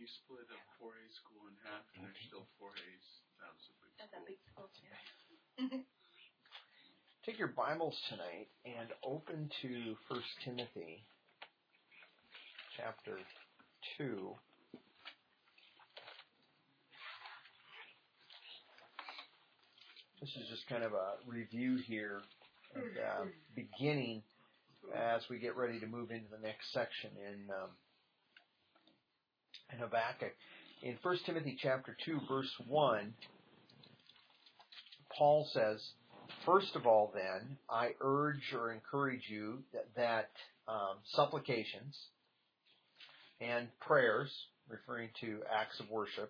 you split a 4A school in half and there's still 4As, that was a big school. That's a big school, yeah. Take your Bibles tonight and open to 1 Timothy chapter 2. This is just kind of a review here, and, beginning as we get ready to move into the next section in Habakkuk. In 1 Timothy chapter 2, verse 1, Paul says, "First of all, then, I urge or encourage you that supplications and prayers," referring to acts of worship.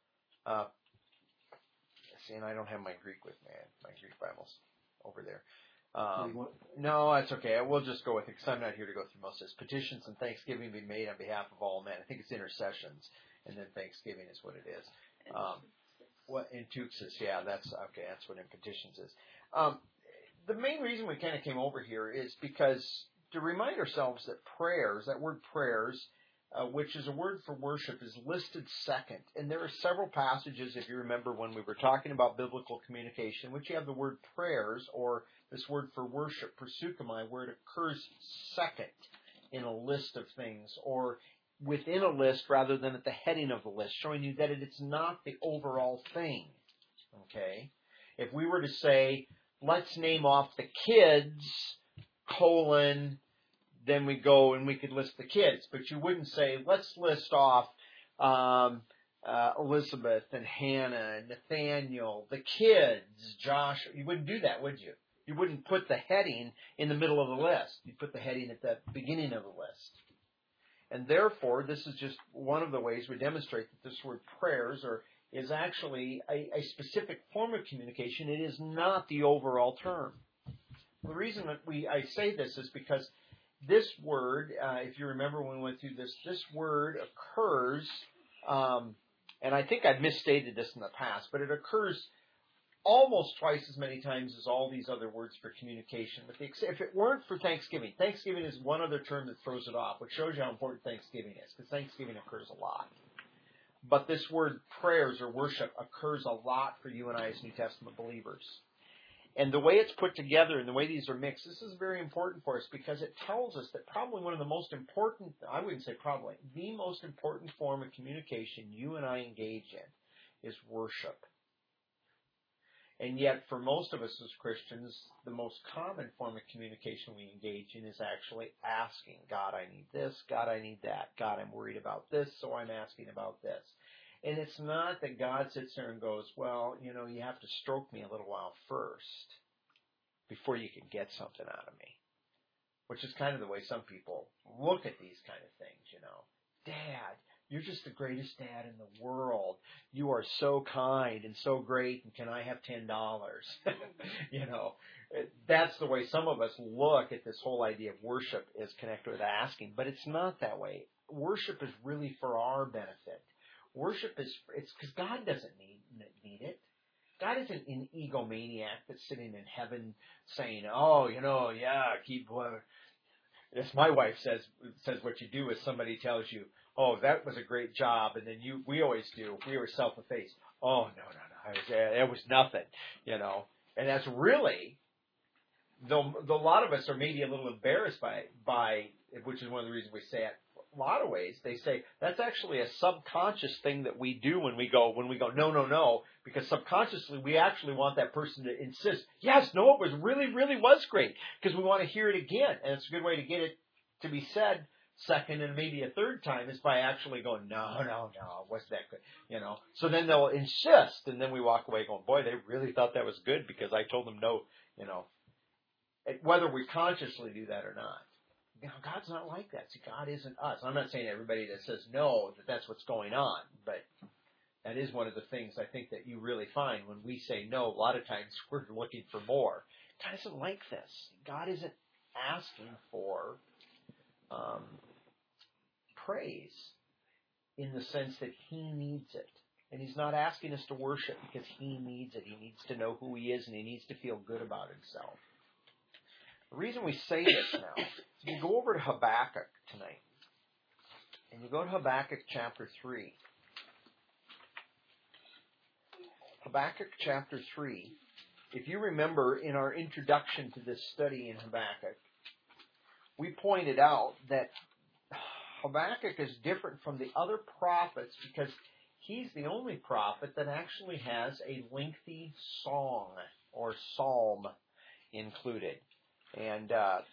See, and I don't have my Greek with me. My Greek Bible's over there. No, that's okay. We'll just go with it because I'm not here to go through most of this. Petitions and thanksgiving be made on behalf of all men. I think it's intercessions, and then thanksgiving is what it is. What in Tuxis, yeah, that's okay. That's what in petitions is. The main reason we kind of came over here is because to remind ourselves that prayers, that word prayers, which is a word for worship, is listed second. And there are several passages, if you remember, when we were talking about biblical communication, which you have the word prayers, or this word for worship, proseuchomai, where it occurs second in a list of things, or within a list rather than at the heading of the list, showing you that it's not the overall thing. Okay? If we were to say, let's name off the kids, then we go and we could list the kids. But you wouldn't say, let's list off Elizabeth and Hannah and Nathaniel, the kids, Josh. You wouldn't do that, would you? You wouldn't put the heading in the middle of the list. You'd put the heading at the beginning of the list. And therefore, this is just one of the ways we demonstrate that this word prayers is actually a specific form of communication. It is not the overall term. The reason that I say this is because this word, if you remember when we went through this word occurs, and I think I've misstated this in the past, but it occurs almost twice as many times as all these other words for communication. But if it weren't for Thanksgiving, Thanksgiving is one other term that throws it off, which shows you how important Thanksgiving is, because Thanksgiving occurs a lot. But this word prayers or worship occurs a lot for you and I as New Testament believers. And the way it's put together and the way these are mixed, this is very important for us because it tells us that probably one of the most important, I wouldn't say probably, the most important form of communication you and I engage in is worship. And yet, for most of us as Christians, the most common form of communication we engage in is actually asking, God, I need this, God, I need that, God, I'm worried about this, so I'm asking about this. And it's not that God sits there and goes, well, you have to stroke me a little while first before you can get something out of me. Which is kind of the way some people look at these kind of things, Dad, you're just the greatest dad in the world. You are so kind and so great, and can I have $10? That's the way some of us look at this whole idea of worship is connected with asking. But it's not that way. Worship is really for our benefit. Worship it's because God doesn't need it. God isn't an egomaniac that's sitting in heaven saying, keep. As my wife says what you do is somebody tells you, oh, that was a great job, and then we always self-efface. Oh, no, that was nothing, And that's really, though a lot of us are maybe a little embarrassed by which is one of the reasons we say it. A lot of ways they say that's actually a subconscious thing that we do when we go no, because subconsciously we actually want that person to insist, yes, no, it was really was great, because we want to hear it again, and it's a good way to get it to be said second and maybe a third time is by actually going no, it wasn't that good, So then they'll insist, and then we walk away going, boy, they really thought that was good because I told them no, whether we consciously do that or not. God's not like that. See, God isn't us. I'm not saying everybody that says no, that's what's going on, but that is one of the things I think that you really find when we say no. A lot of times we're looking for more. God isn't like this. God isn't asking for praise in the sense that He needs it. And He's not asking us to worship because He needs it. He needs to know who He is, and He needs to feel good about Himself. The reason we say this now is we go over to Habakkuk tonight. And you go to Habakkuk chapter 3. Habakkuk chapter 3. If you remember in our introduction to this study in Habakkuk, we pointed out that Habakkuk is different from the other prophets because he's the only prophet that actually has a lengthy song or psalm included. And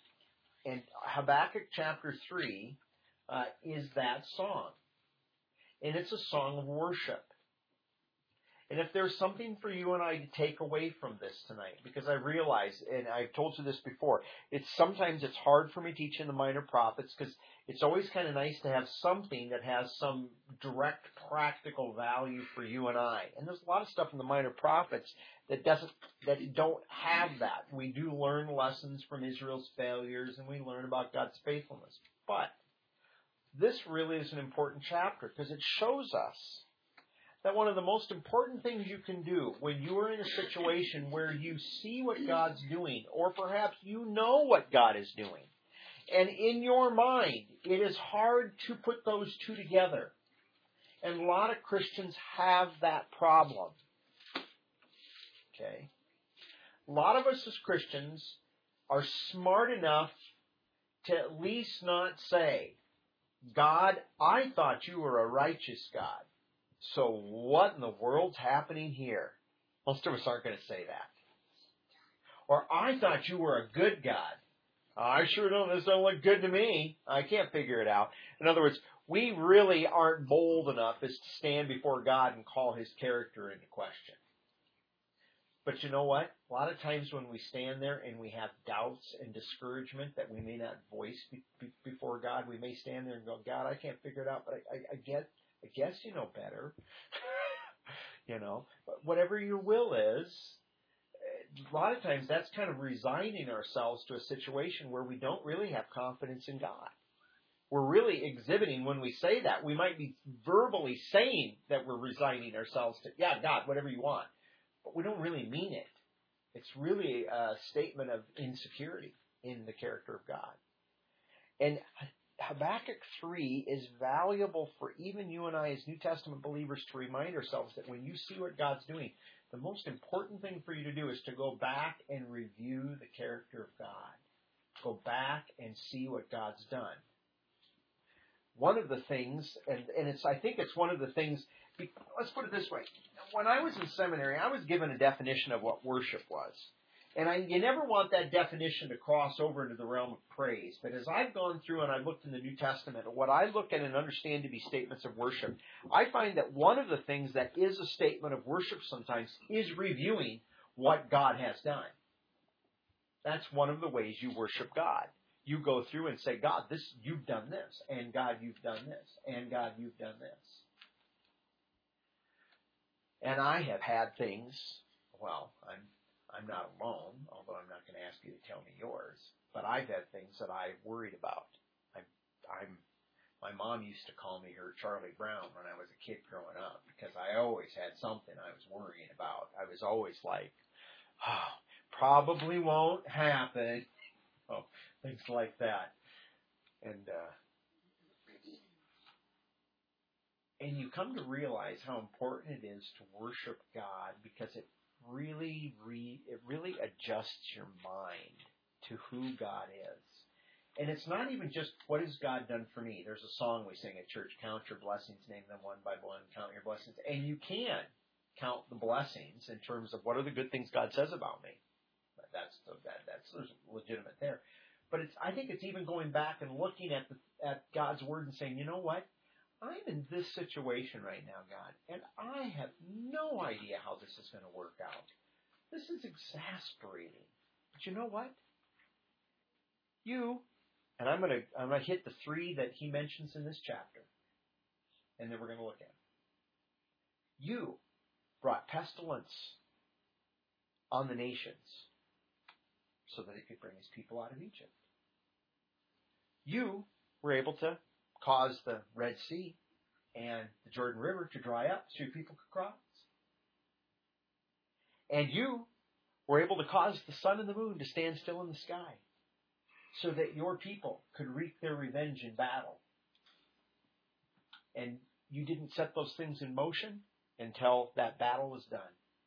Habakkuk chapter 3 is that song. And it's a song of worship. And if there's something for you and I to take away from this tonight, because I realize, and I've told you this before, sometimes it's hard for me teaching the minor prophets because it's always kind of nice to have something that has some direct practical value for you and I. And there's a lot of stuff in the minor prophets that don't have that. We do learn lessons from Israel's failures and we learn about God's faithfulness. But this really is an important chapter because it shows us that one of the most important things you can do when you are in a situation where you see what God's doing, or perhaps you know what God is doing, and in your mind it is hard to put those two together. And a lot of Christians have that problem. Okay? A lot of us as Christians are smart enough to at least not say, God, I thought you were a righteous God. So what in the world's happening here? Most of us aren't going to say that. Or I thought you were a good God. I sure don't. This don't look good to me. I can't figure it out. In other words, we really aren't bold enough as to stand before God and call His character into question. But you know what? A lot of times when we stand there and we have doubts and discouragement that we may not voice before God, we may stand there and go, God, I can't figure it out, but I guess you know better. You know, but whatever your will is, a lot of times that's kind of resigning ourselves to a situation where we don't really have confidence in God. We're really exhibiting when we say that. We might be verbally saying that we're resigning ourselves to, yeah, God, whatever you want. But we don't really mean it. It's really a statement of insecurity in the character of God. And Habakkuk 3 is valuable for even you and I as New Testament believers to remind ourselves that when you see what God's doing, the most important thing for you to do is to go back and review the character of God. Go back and see what God's done. One of the things, and I think it's one of the things, let's put it this way. When I was in seminary, I was given a definition of what worship was. And you never want that definition to cross over into the realm of praise. But as I've gone through and I've looked in the New Testament, what I look at and understand to be statements of worship, I find that one of the things that is a statement of worship sometimes is reviewing what God has done. That's one of the ways you worship God. You go through and say, God, you've done this, and God, you've done this, and God, you've done this. And I have had things, well, I'm not alone, although I'm not going to ask you to tell me yours, but I've had things that I've worried about. My mom used to call me her Charlie Brown when I was a kid growing up because I always had something I was worrying about. I was always like, oh, probably won't happen. Oh, things like that. And you come to realize how important it is to worship God because it really adjusts your mind to who God is. And it's not even just, what has God done for me? There's a song we sing at church, count your blessings, name them one by one, count your blessings. And you can count the blessings in terms of what are the good things God says about me. That's legitimate there. But I think it's even going back and looking at God's Word and saying, you know what? I'm in this situation right now, God, and I have no idea how this is going to work out. This is exasperating. But you know what? And I'm going to hit the three that he mentions in this chapter, and then we're going to look at them. You brought pestilence on the nations so that it could bring his people out of Egypt. You were able to cause the Red Sea and the Jordan River to dry up so your people could cross. And you were able to cause the sun and the moon to stand still in the sky so that your people could reap their revenge in battle. And you didn't set those things in motion until that battle was done.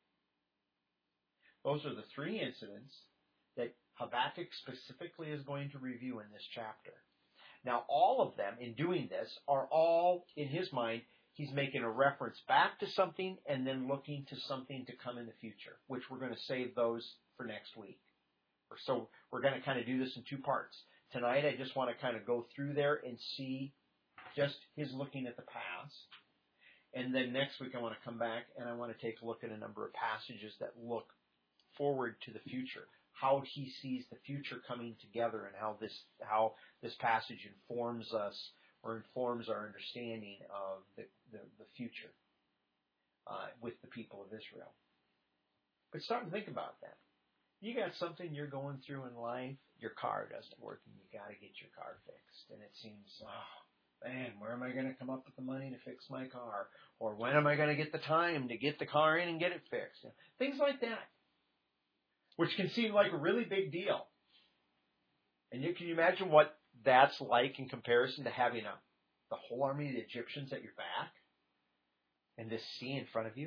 Those are the three incidents that Habakkuk specifically is going to review in this chapter. Now, all of them, in doing this, are all, in his mind, he's making a reference back to something and then looking to something to come in the future, which we're going to save those for next week. So we're going to kind of do this in two parts. Tonight, I just want to kind of go through there and see just his looking at the past. And then next week, I want to come back and I want to take a look at a number of passages that look forward to the future, how he sees the future coming together, and how this passage informs us or informs our understanding of the future with the people of Israel. But start and think about that. You got something you're going through in life, your car doesn't work, and you got to get your car fixed. And it seems, oh, man, where am I going to come up with the money to fix my car? Or when am I going to get the time to get the car in and get it fixed? You know, things like that, which can seem like a really big deal. And can you imagine what that's like in comparison to having the whole army of the Egyptians at your back and this sea in front of you?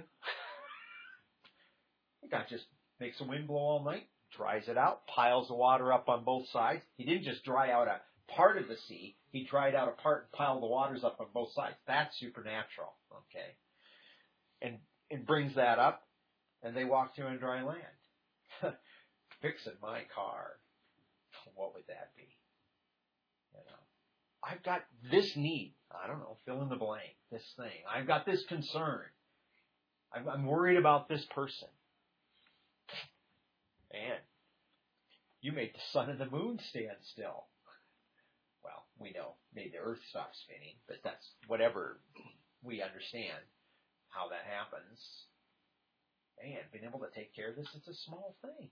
God just makes the wind blow all night, dries it out, piles the water up on both sides. He didn't just dry out a part of the sea. He dried out a part and piled the waters up on both sides. That's supernatural, okay? And brings that up, and they walk through on dry land. Fixing my car, what would that be? You know, I've got this need. I don't know, fill in the blank, this thing. I've got this concern. I'm worried about this person. And you made the sun and the moon stand still. Well, we know, made the earth stop spinning, but that's whatever we understand how that happens. Man, being able to take care of this, it's a small thing.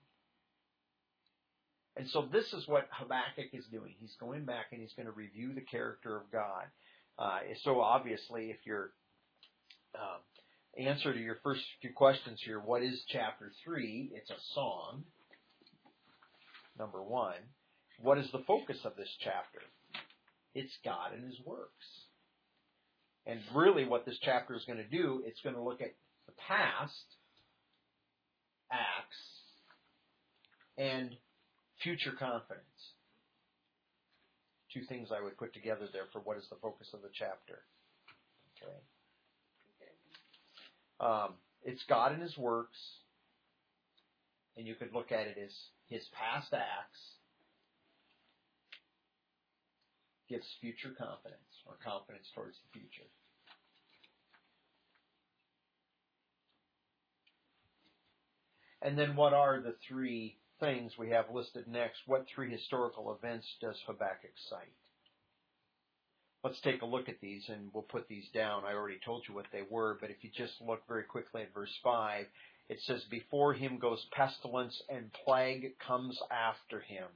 And so this is what Habakkuk is doing. He's going back and he's going to review the character of God. So obviously, if your answer to your first few questions here, what is chapter 3? It's a song, number 1. What is the focus of this chapter? It's God and His works. And really what this chapter is going to do, it's going to look at the past, acts, and future confidence. Two things I would put together there for what is the focus of the chapter. Okay. It's God and His works, and you could look at it as His past acts gives future confidence, or confidence towards the future. And then what are the three things we have listed next? What three historical events does Habakkuk cite? Let's take a look at these, and we'll put these down. I already told you what they were, but if you just look very quickly at verse 5, it says, before him goes pestilence, and plague comes after him.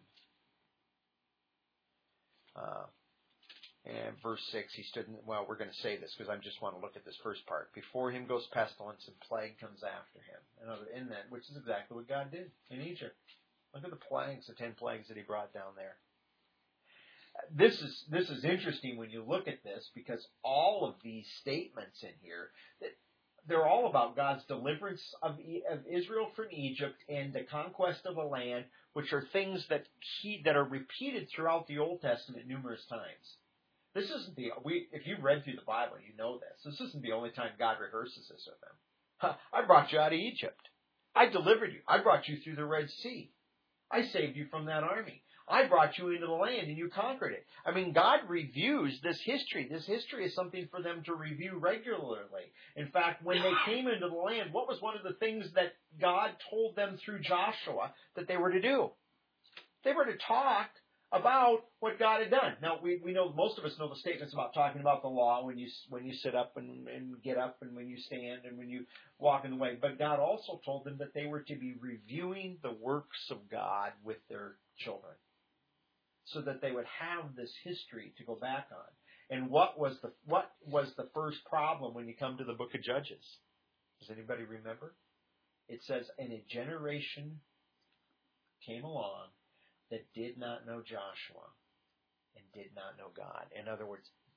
And verse 6, he stood, well, we're going to say this because I just want to look at this first part. Before him goes pestilence, and plague comes after him. In that, which is exactly what God did in Egypt. Look at the plagues, the 10 plagues that He brought down there. This is interesting when you look at this, because all of these statements in here, they're all about God's deliverance of Israel from Egypt and the conquest of a land, which are things that are repeated throughout the Old Testament numerous times. This isn't if you've read through the Bible, you know this. This isn't the only time God rehearses this with them. I brought you out of Egypt. I delivered you. I brought you through the Red Sea. I saved you from that army. I brought you into the land and you conquered it. I mean, God reviews this history. This history is something for them to review regularly. In fact, when they came into the land, what was one of the things that God told them through Joshua that they were to do? They were to talk about what God had done. Now, we know, most of us know the statements about talking about the law when you sit up and get up, and when you stand, and when you walk in the way. But God also told them that they were to be reviewing the works of God with their children, so that they would have this history to go back on. And what was the first problem when you come to the book of Judges? Does anybody remember? It says, and a generation came along that did not know Joshua and did not know God. In other words,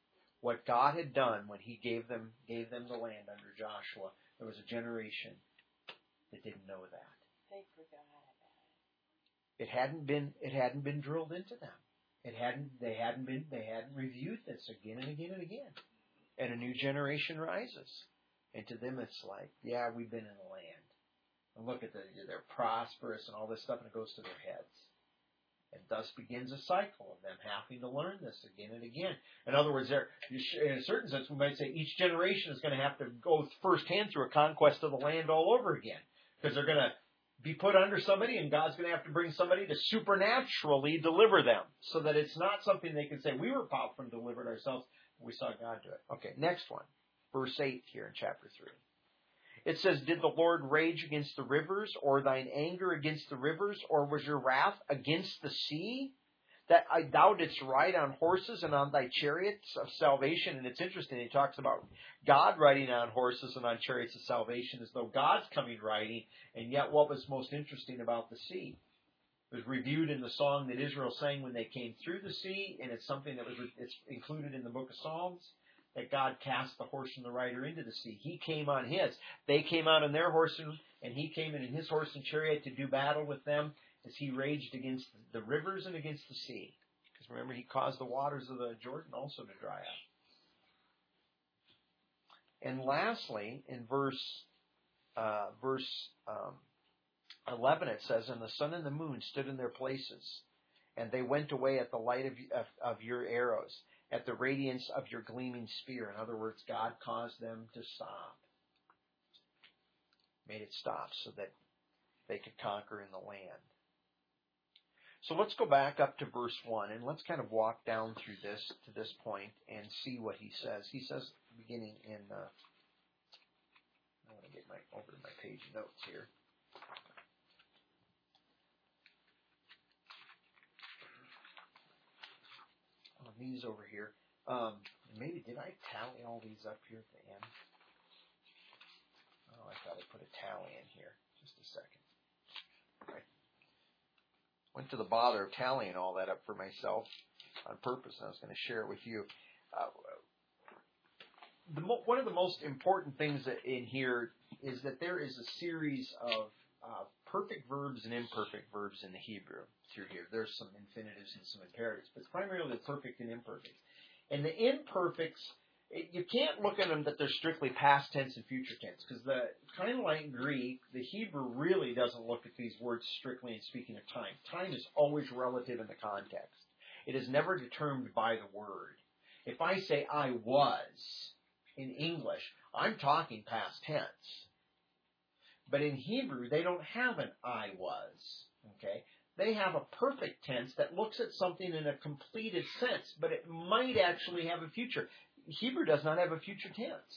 what God had done when He gave them the land under Joshua. There was a generation that didn't know that. They forgot about It hadn't been drilled into them. They hadn't reviewed this again and again and again. And a new generation rises. And to them it's like, yeah, we've been in the land. And look at they're prosperous and all this stuff, and it goes to their heads. And thus begins a cycle of them having to learn this again and again. In other words, in a certain sense, we might say each generation is going to have to go firsthand through a conquest of the land all over again. Because they're going to be put under somebody, and God's going to have to bring somebody to supernaturally deliver them. So that it's not something they can say, we were powerful and delivered ourselves. We saw God do it. Okay, next one. Verse 8 here in chapter 3. It says, did the Lord rage against the rivers, or thine anger against the rivers, or was your wrath against the sea, that thou didst ride on horses and on thy chariots of salvation? And it's interesting, he talks about God riding on horses and on chariots of salvation as though God's coming riding, and yet what was most interesting about the sea? It was reviewed in the song that Israel sang when they came through the sea, and it's something that it's included in the book of Psalms. That God cast the horse and the rider into the sea. He came on his. They came out on their horse, and he came in his horse and chariot to do battle with them as he raged against the rivers and against the sea. Because remember, he caused the waters of the Jordan also to dry up. And lastly, in verse 11, it says, and the sun and the moon stood in their places, and they went away at the light of your arrows, at the radiance of your gleaming spear. In other words, God caused them to stop. Made it stop so that they could conquer in the land. So let's go back up to verse 1, and let's kind of walk down through this to this point and see what he says. He says, beginning in, I want to get over to my page notes here. These over here. Maybe did I tally all these up here at the end? Oh, I thought I put a tally in here. Just a second. I went to the bother of tallying all that up for myself on purpose, and I was going to share it with you. One of the most important things in here is that there is a series of perfect verbs and imperfect verbs in the Hebrew through here. There's some infinitives and some imperatives, but it's primarily the perfect and imperfect. And the imperfects, you can't look at them that they're strictly past tense and future tense, because kind of like Greek, the Hebrew really doesn't look at these words strictly in speaking of time. Time is always relative in the context. It is never determined by the word. If I say I was in English, I'm talking past tense. But in Hebrew, they don't have an I was. Okay? They have a perfect tense that looks at something in a completed sense, but it might actually have a future. Hebrew does not have a future tense.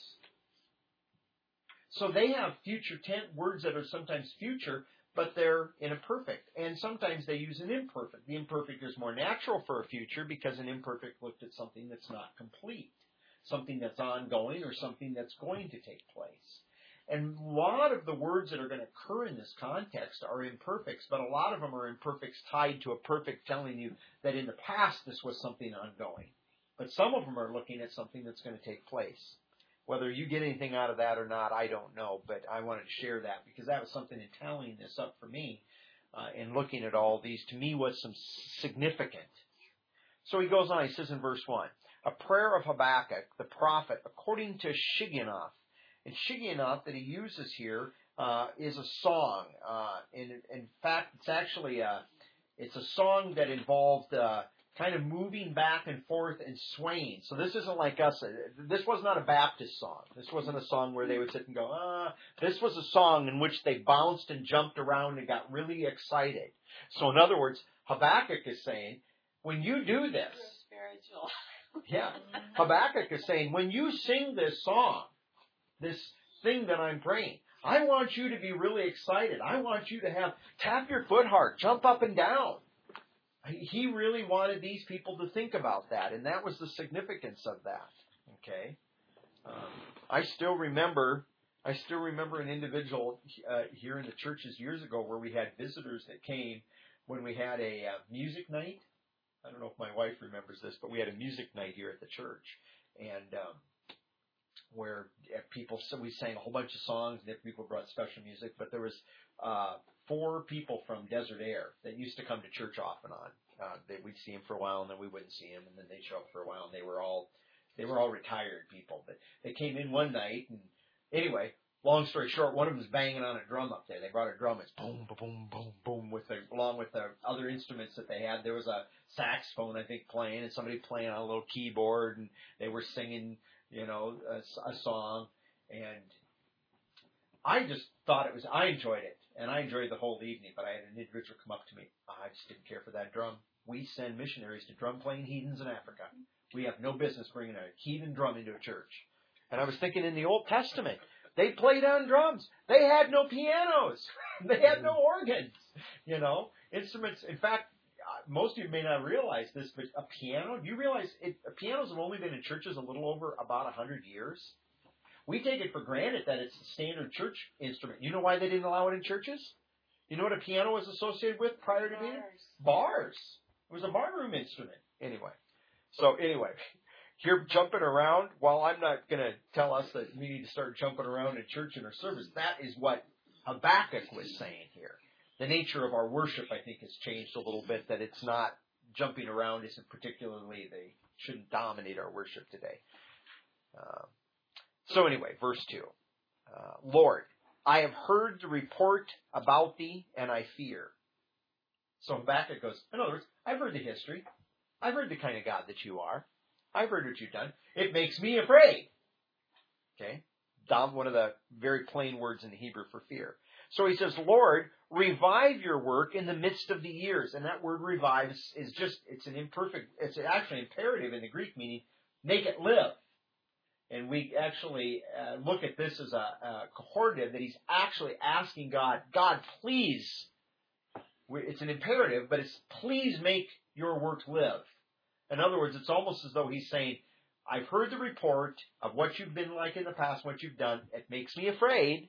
So they have future tense words that are sometimes future, but they're in a perfect. And sometimes they use an imperfect. The imperfect is more natural for a future because an imperfect looked at something that's not complete, something that's ongoing, or something that's going to take place. And a lot of the words that are going to occur in this context are imperfects, but a lot of them are imperfects tied to a perfect telling you that in the past this was something ongoing. But some of them are looking at something that's going to take place. Whether you get anything out of that or not, I don't know, but I wanted to share that because that was something in tallying this up for me and looking at all these, to me, was some significant. So he goes on, he says in verse 1, a prayer of Habakkuk, the prophet, according to Shigionoth. And Shigionoth that he uses here is a song. In fact, it's actually it's a song that involved kind of moving back and forth and swaying. So this isn't like us. This was not a Baptist song. This wasn't a song where they would sit and go, This was a song in which they bounced and jumped around and got really excited. So in other words, Habakkuk is saying, when you do this, spiritual. Yeah, Habakkuk is saying, when you sing this song, this thing that I'm praying, I want you to be really excited. I want you to tap your foot hard, jump up and down. He really wanted these people to think about that, and that was the significance of that. Okay, I still remember an individual here in the churches years ago where we had visitors that came when we had a music night. I don't know if my wife remembers this, but we had a music night here at the church. and where people, so we sang a whole bunch of songs, and people brought special music, but there was 4 people from Desert Air that used to come to church off and on. We'd see them for a while, and then we wouldn't see them, and then they'd show up for a while, and they were all retired people. But they came in one night, and anyway, long story short, one of them was banging on a drum up there. They brought a drum. It's boom, boom, boom, boom, along with the other instruments that they had. There was a saxophone, I think, playing, and somebody playing on a little keyboard, and they were singing, a song. And I just thought I enjoyed it, and I enjoyed the whole evening. But I had an individual come up to me. I just didn't care for that drum. We send missionaries to drum-playing heathens in Africa. We have no business bringing a heathen drum into a church. And I was thinking, in the Old Testament, they played on drums. They had no pianos. They had no organs. Instruments. In fact, most of you may not realize this, but a piano, do you realize pianos have only been in churches a little over about 100 years? We take it for granted that it's a standard church instrument. You know why they didn't allow it in churches? You know what a piano was associated with prior to being? Bars. It was a barroom instrument. Anyway, here jumping around, while I'm not going to tell us that we need to start jumping around in church in our service, that is what Habakkuk was saying here. The nature of our worship, I think, has changed a little bit, that it's not jumping around isn't particularly, they shouldn't dominate our worship today. So anyway, verse 2. Lord, I have heard the report about thee, and I fear. So Habakkuk goes, in other words, I've heard the history. I've heard the kind of God that you are. I've heard what you've done. It makes me afraid. Okay? One of the very plain words in the Hebrew for fear. So he says, Lord, revive your work in the midst of the years. And that word revive is just, it's actually imperative in the Greek, meaning make it live. And we actually look at this as a cohortative, that he's actually asking God, please, it's an imperative, but it's please make your work live. In other words, it's almost as though he's saying, I've heard the report of what you've been like in the past, what you've done. It makes me afraid,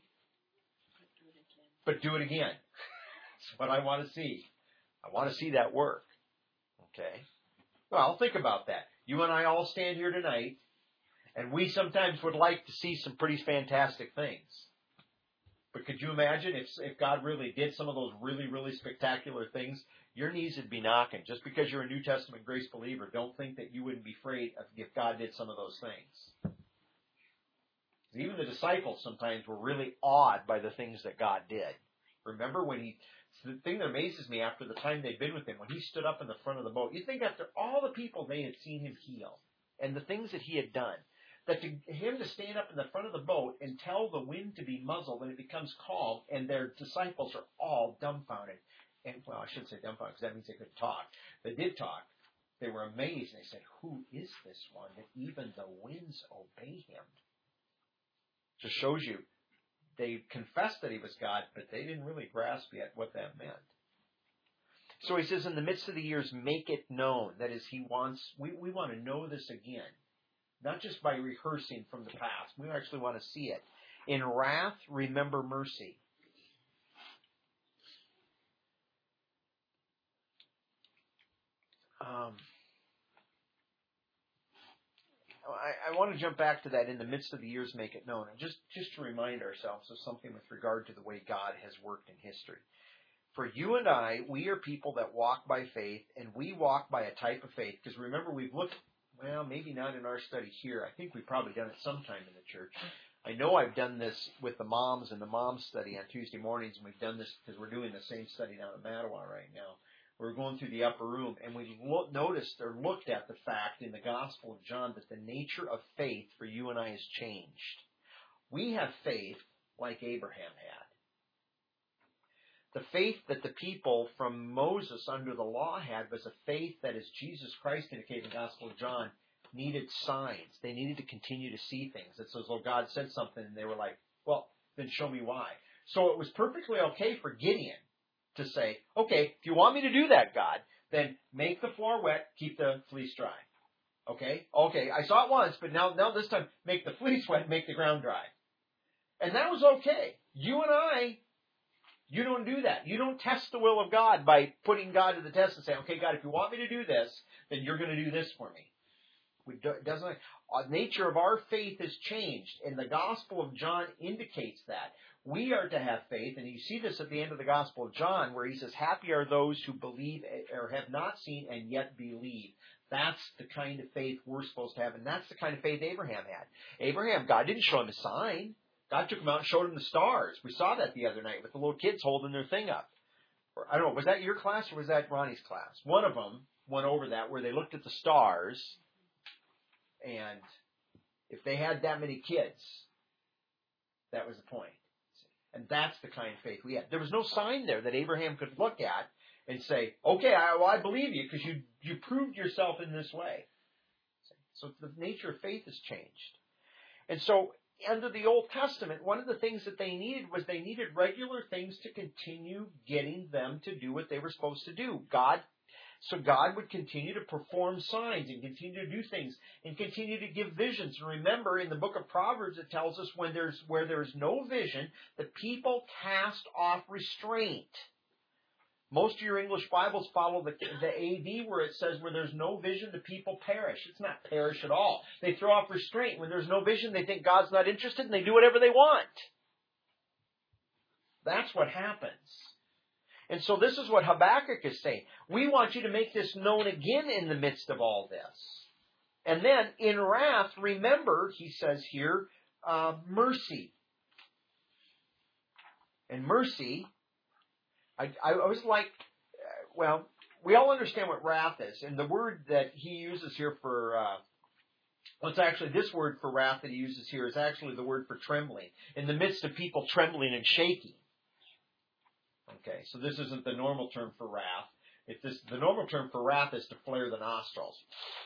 but do it again. That's what I want to see. I want to see that work. Okay? Well, think about that. You and I all stand here tonight, and we sometimes would like to see some pretty fantastic things. But could you imagine if God really did some of those really, really spectacular things? Your knees would be knocking. Just because you're a New Testament grace believer, don't think that you wouldn't be afraid if God did some of those things. Even the disciples sometimes were really awed by the things that God did. Remember the thing that amazes me after the time they'd been with him, when he stood up in the front of the boat, you think after all the people they had seen him heal and the things that he had done, that him to stand up in the front of the boat and tell the wind to be muzzled and it becomes calm, and their disciples are all dumbfounded. And, well, I shouldn't say dumbfounded because that means they couldn't talk. They did talk. They were amazed. They said, who is this one that even the winds obey him? Just shows you, they confessed that he was God, but they didn't really grasp yet what that meant. So he says, in the midst of the years, make it known. That is, we want to know this again. Not just by rehearsing from the past. We actually want to see it. In wrath, remember mercy. I want to jump back to that, in the midst of the years, make it known. And just to remind ourselves of something with regard to the way God has worked in history. For you and I, we are people that walk by faith, and we walk by a type of faith. Because remember, we've looked, well, maybe not in our study here. I think we've probably done it sometime in the church. I know I've done this with the moms in the mom study on Tuesday mornings, and we've done this because we're doing the same study down at Mattawa right now. We're going through the upper room, and we've noticed or looked at the fact in the Gospel of John that the nature of faith for you and I has changed. We have faith like Abraham had. The faith that the people from Moses under the law had was a faith that, as Jesus Christ indicated in the Gospel of John, needed signs. They needed to continue to see things. It's as though God said something, and they were like, well, then show me why. So it was perfectly okay for Gideon to say, okay, if you want me to do that, God, then make the floor wet, keep the fleece dry. Okay, I saw it once, but now this time, make the fleece wet, make the ground dry. And that was okay. You and I, you don't do that. You don't test the will of God by putting God to the test and saying, okay, God, if you want me to do this, then you're going to do this for me. Nature of our faith has changed, and the Gospel of John indicates that. We are to have faith, and you see this at the end of the Gospel of John, where he says, happy are those who believe or have not seen and yet believe. That's the kind of faith we're supposed to have, and that's the kind of faith Abraham had. Abraham, God didn't show him a sign. God took him out and showed him the stars. We saw that the other night with the little kids holding their thing up. Or, I don't know, was that your class or was that Ronnie's class? One of them went over that where they looked at the stars, and if they had that many kids, that was the point. And that's the kind of faith we had. There was no sign there that Abraham could look at and say, okay, I believe you because you proved yourself in this way. So the nature of faith has changed. And so under the Old Testament, one of the things that they needed was they needed regular things to continue getting them to do what they were supposed to do. So God would continue to perform signs and continue to do things and continue to give visions. And remember, in the book of Proverbs, it tells us where there's no vision, the people cast off restraint. Most of your English Bibles follow the AD where it says where there's no vision, the people perish. It's not perish at all. They throw off restraint. When there's no vision, they think God's not interested and they do whatever they want. That's what happens. And so this is what Habakkuk is saying. We want you to make this known again in the midst of all this. And then in wrath, remember, he says here, mercy. And mercy, I was like, well, we all understand what wrath is. And the word that he uses here for, it's actually this word for wrath that he uses here is actually the word for trembling. In the midst of people trembling and shaking. Okay, so this isn't the normal term for wrath. The normal term for wrath is to flare the nostrils.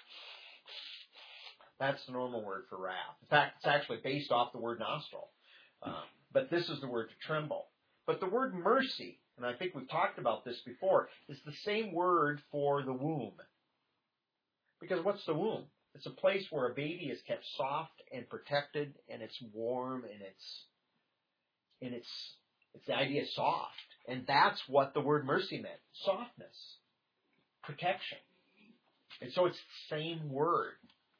That's the normal word for wrath. In fact, it's actually based off the word nostril. But this is the word to tremble. But the word mercy, and I think we've talked about this before, is the same word for the womb. Because what's the womb? It's a place where a baby is kept soft and protected, and it's warm, and it's the idea of soft. And that's what the word mercy meant. Softness. Protection. And so it's the same word.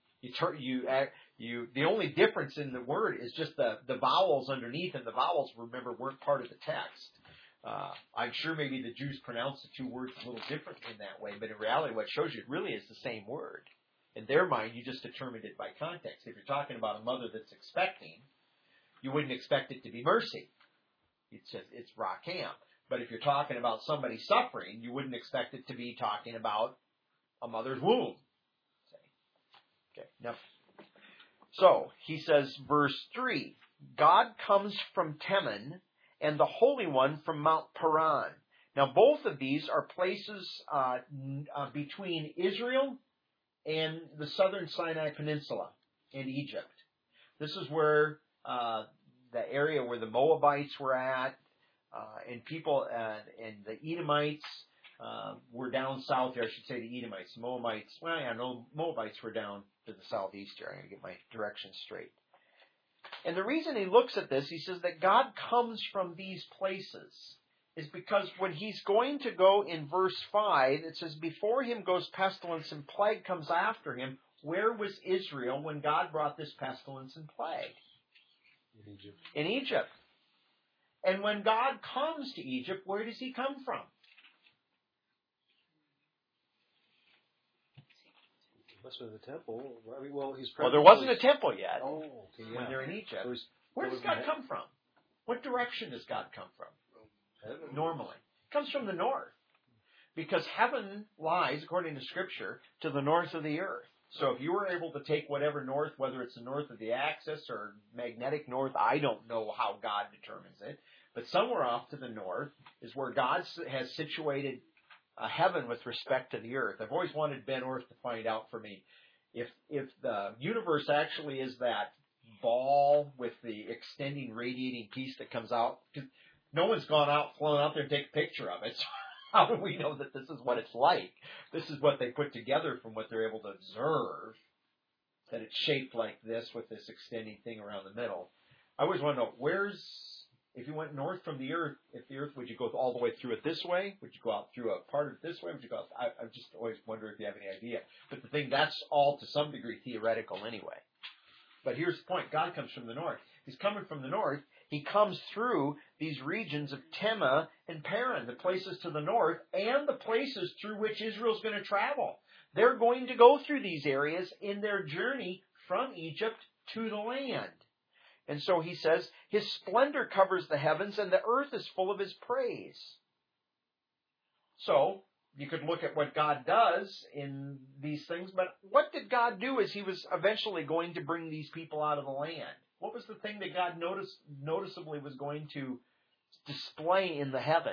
The only difference in the word is just the vowels underneath, and the vowels, remember, weren't part of the text. I'm sure maybe the Jews pronounced the two words a little differently in that way, but in reality what it shows you it really is the same word. In their mind, you just determined it by context. If you're talking about a mother that's expecting, you wouldn't expect it to be mercy. It's Racham. But if you're talking about somebody suffering, you wouldn't expect it to be talking about a mother's womb. Okay. Now, so he says, verse 3, God comes from Teman, and the Holy One from Mount Paran. Now, both of these are places between Israel and the southern Sinai Peninsula in Egypt. This is where the area where the Moabites were at, and people and the Edomites were down south here. I should say the Edomites. Moabites, Moabites were down to the southeast here. I'm going to get my directions straight. And the reason he looks at this, he says that God comes from these places, is because when he's going to go in verse 5, it says, before him goes pestilence and plague comes after him. Where was Israel when God brought this pestilence and plague? In Egypt. In Egypt. And when God comes to Egypt, where does he come from? Must have been the temple. Well, there wasn't a temple yet. Oh, okay, yeah. When they're in Egypt. So where does God come from? What direction does God come from? Heaven. Normally. It comes from the north. Because heaven lies, according to Scripture, to the north of the earth. So if you were able to take whatever north, whether it's the north of the axis or magnetic north, I don't know how God determines it, but somewhere off to the north is where God has situated heaven with respect to the earth. I've always wanted Ben Orth to find out for me if the universe actually is that ball with the extending radiating piece that comes out. Because no one's flown out there and take a picture of it. So how do we know that this is what it's like? This is what they put together from what they're able to observe, that it's shaped like this with this extending thing around the middle. I always want to know, where's If you went north from the earth, would you go all the way through it this way? Would you go out through a part of it this way? Would you go out? I just always wonder if you have any idea. But the thing, that's all to some degree theoretical anyway. But here's the point. God comes from the north. He's coming from the north. He comes through these regions of Tema and Paran, the places to the north, and the places through which Israel's going to travel. They're going to go through these areas in their journey from Egypt to the land. And so he says, His splendor covers the heavens, and the earth is full of His praise. So, you could look at what God does in these things, but what did God do as He was eventually going to bring these people out of the land? What was the thing that God noticeably was going to display in the heaven?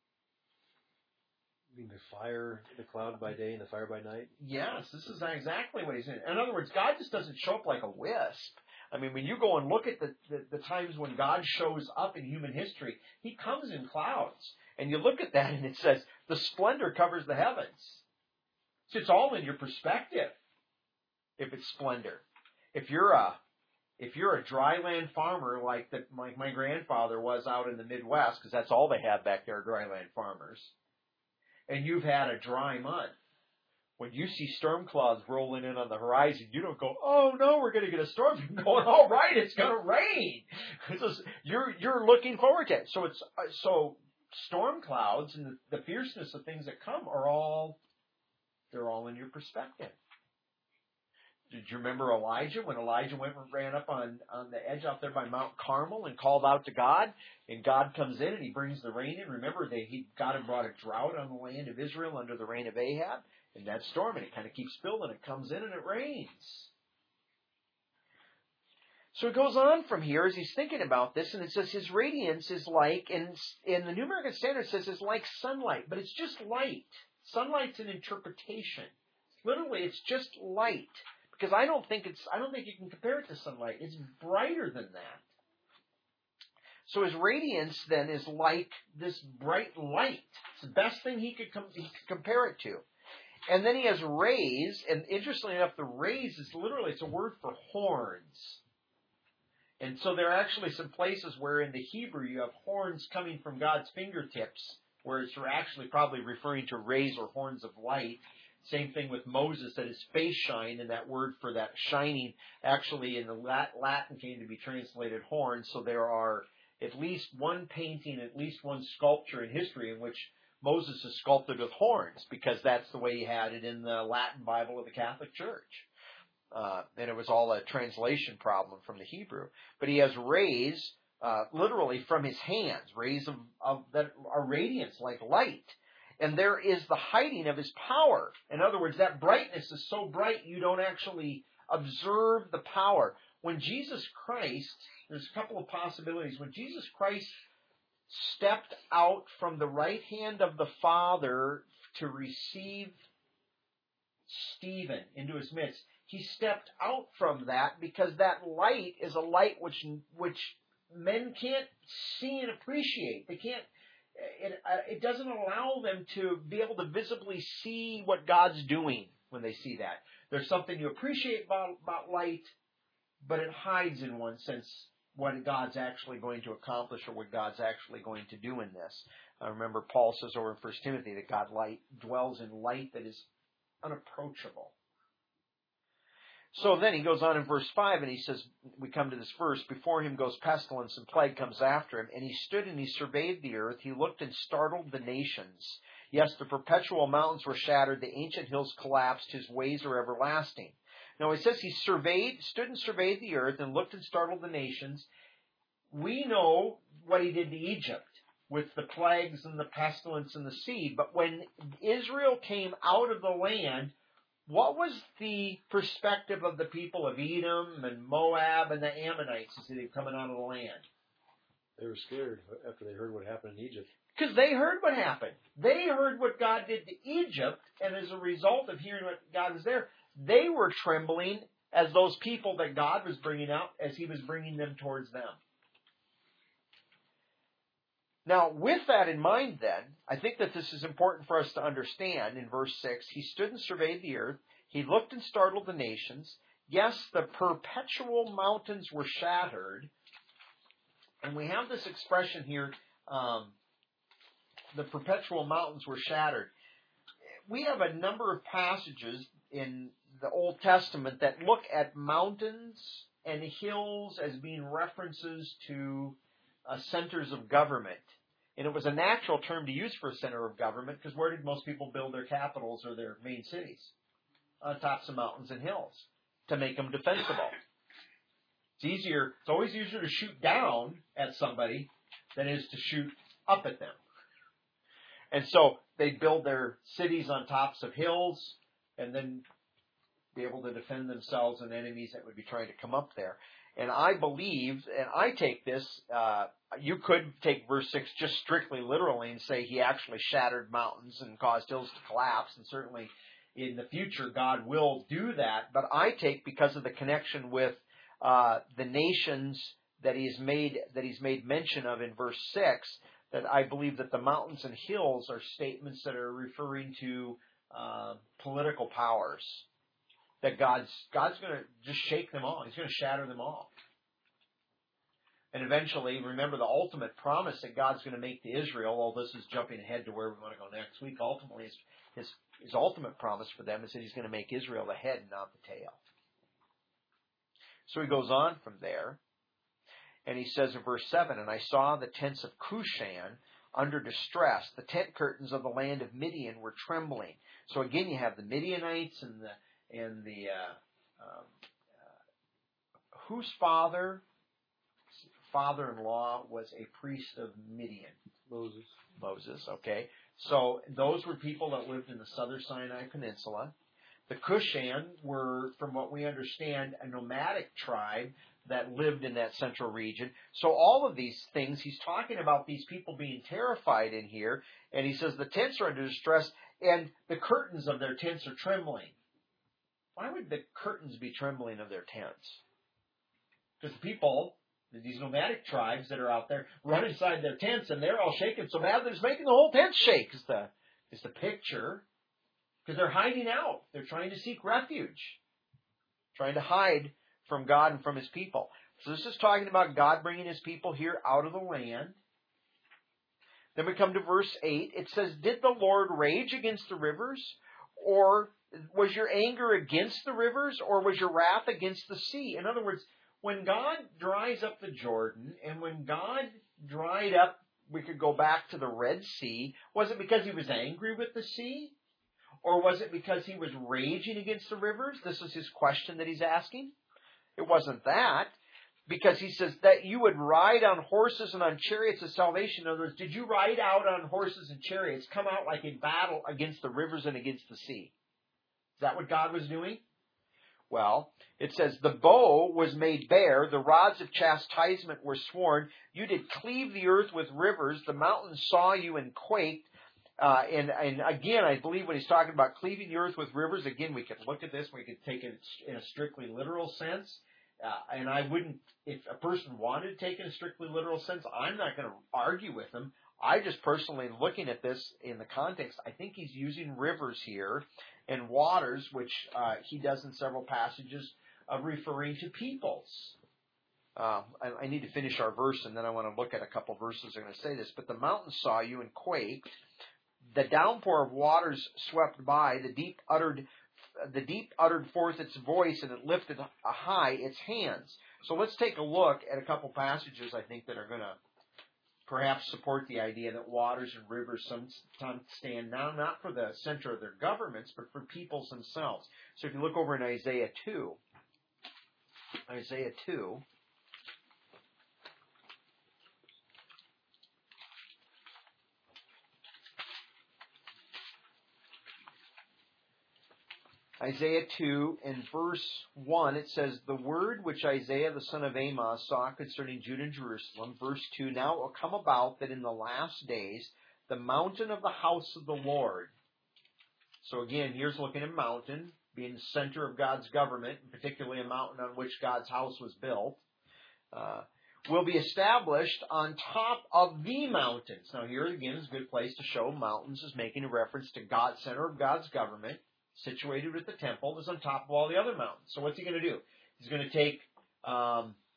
You mean the fire, the cloud by day and the fire by night? Yes, this is exactly what He's in. In other words, God just doesn't show up like a wisp. I mean, when you go and look at the times when God shows up in human history, He comes in clouds. And you look at that and it says, the splendor covers the heavens. So it's all in your perspective, if it's splendor. If you're a dry land farmer like my grandfather was out in the Midwest, because that's all they have back there, dry land farmers, and you've had a dry month, when you see storm clouds rolling in on the horizon, you don't go, oh no, we're going to get a storm. You're going, all right, it's going to rain. You're looking forward to it. So storm clouds and the fierceness of things that come they're all in your perspective. Did you remember Elijah? When Elijah went and ran up on the edge out there by Mount Carmel and called out to God, and God comes in and He brings the rain in. Remember, God had brought a drought on the land of Israel under the reign of Ahab, and that storm, and it kind of keeps building. It comes in and it rains. So it goes on from here as he's thinking about this, and it says His radiance is like, in the New American Standard it says it's like sunlight, but it's just light. Sunlight's an interpretation. Literally, it's just light. Because I don't think you can compare it to sunlight. It's brighter than that. So His radiance then is like this bright light. It's the best thing he could compare it to. And then He has rays, and interestingly enough, the rays is literally, it's a word for horns. And so there are actually some places where in the Hebrew you have horns coming from God's fingertips, where it's actually probably referring to rays or horns of light. Same thing with Moses, that his face shined, and that word for that shining actually in the Latin came to be translated horns. So there are at least one painting, at least one sculpture in history in which Moses is sculpted with horns, because that's the way he had it in the Latin Bible of the Catholic Church. And it was all a translation problem from the Hebrew. But he has rays, literally from his hands, rays of that are radiance like light. And there is the hiding of His power. In other words, that brightness is so bright you don't actually observe the power. When Jesus Christ, there's a couple of possibilities. When Jesus Christ stepped out from the right hand of the Father to receive Stephen into His midst, He stepped out from that because that light is a light which men can't see and appreciate. They can't. It doesn't allow them to be able to visibly see what God's doing when they see that. There's something you appreciate about light, but it hides in one sense what God's actually going to accomplish or what God's actually going to do in this. I remember Paul says over in 1 Timothy that God dwells in light that is unapproachable. So then he goes on in verse 5 and he says, we come to this verse, before Him goes pestilence and plague comes after Him. And He stood and He surveyed the earth. He looked and startled the nations. Yes, the perpetual mountains were shattered. The ancient hills collapsed. His ways are everlasting. Now it says He stood and surveyed the earth and looked and startled the nations. We know what He did to Egypt with the plagues and the pestilence and the sea. But when Israel came out of the land, what was the perspective of the people of Edom and Moab and the Ammonites as they were coming out of the land? They were scared after they heard what happened in Egypt. Because they heard what happened. They heard what God did to Egypt, and as a result of hearing what God was there, they were trembling as those people that God was bringing out as He was bringing them towards them. Now, with that in mind then, I think that this is important for us to understand in verse 6. He stood and surveyed the earth. He looked and startled the nations. Yes, the perpetual mountains were shattered. And we have this expression here, the perpetual mountains were shattered. We have a number of passages in the Old Testament that look at mountains and hills as being references to centers of government. And it was a natural term to use for a center of government, because where did most people build their capitals or their main cities? On tops of mountains and hills, to make them defensible. It's always easier to shoot down at somebody than it is to shoot up at them. And so they'd build their cities on tops of hills and then be able to defend themselves and enemies that would be trying to come up there. And I believe, and I take this, you could take verse 6 just strictly literally and say he actually shattered mountains and caused hills to collapse, and certainly in the future God will do that. But I take, because of the connection with the nations that he's made mention of in verse 6, that I believe that the mountains and hills are statements that are referring to political powers. That God's going to just shake them all. He's going to shatter them all. And eventually, remember the ultimate promise that God's going to make to Israel, although this is jumping ahead to where we want to go next week, ultimately his ultimate promise for them is that he's going to make Israel the head and not the tail. So he goes on from there, and he says in verse 7, "And I saw the tents of Cushan under distress. The tent curtains of the land of Midian were trembling." So again, you have the Midianites and whose father-in-law was a priest of Midian? Moses, okay. So those were people that lived in the southern Sinai Peninsula. The Cushan were, from what we understand, a nomadic tribe that lived in that central region. So all of these things, he's talking about these people being terrified in here, and he says the tents are under distress, and the curtains of their tents are trembling. Why would the curtains be trembling of their tents? Because the people, these nomadic tribes that are out there, run inside their tents and they're all shaking so bad that it's making the whole tent shake, is the picture. Because they're hiding out. They're trying to seek refuge. Trying to hide from God and from his people. So this is talking about God bringing his people here out of the land. Then we come to verse 8. It says, "Did the Lord rage against the rivers? Or was your anger against the rivers? Or was your wrath against the sea?" In other words, when God dries up the Jordan, and when God dried up, we could go back to the Red Sea, was it because he was angry with the sea? Or was it because he was raging against the rivers? This is his question that he's asking. It wasn't that. Because he says that you would ride on horses and on chariots of salvation. In other words, did you ride out on horses and chariots, come out like in battle against the rivers and against the sea? Is that what God was doing? Well, it says, "The bow was made bare, the rods of chastisement were sworn. You did cleave the earth with rivers, the mountains saw you and quaked." And again, I believe when he's talking about cleaving the earth with rivers, again, we could look at this, we could take it in a strictly literal sense. And I wouldn't, if a person wanted to take it in a strictly literal sense, I'm not going to argue with them. I just personally, looking at this in the context, I think he's using rivers here and waters, which he does in several passages, referring to peoples. I need to finish our verse, and then I want to look at a couple verses that are going to say this. "But the mountains saw you and quaked. The downpour of waters swept by. The deep uttered forth its voice, and it lifted high its hands." So let's take a look at a couple passages, I think, that are going to perhaps support the idea that waters and rivers sometimes stand now not for the center of their governments, but for peoples themselves. So if you look over in Isaiah 2, Isaiah 2, in verse 1, it says, "The word which Isaiah the son of Amos saw concerning Judah and Jerusalem," verse 2, "Now it will come about that in the last days, the mountain of the house of the Lord." So again, here's looking at mountain, being the center of God's government, and particularly a mountain on which God's house was built, "will be established on top of the mountains." Now here again is a good place to show mountains is making a reference to God's center of God's government, situated with the temple, is on top of all the other mountains. So what's he going to do? He's going to take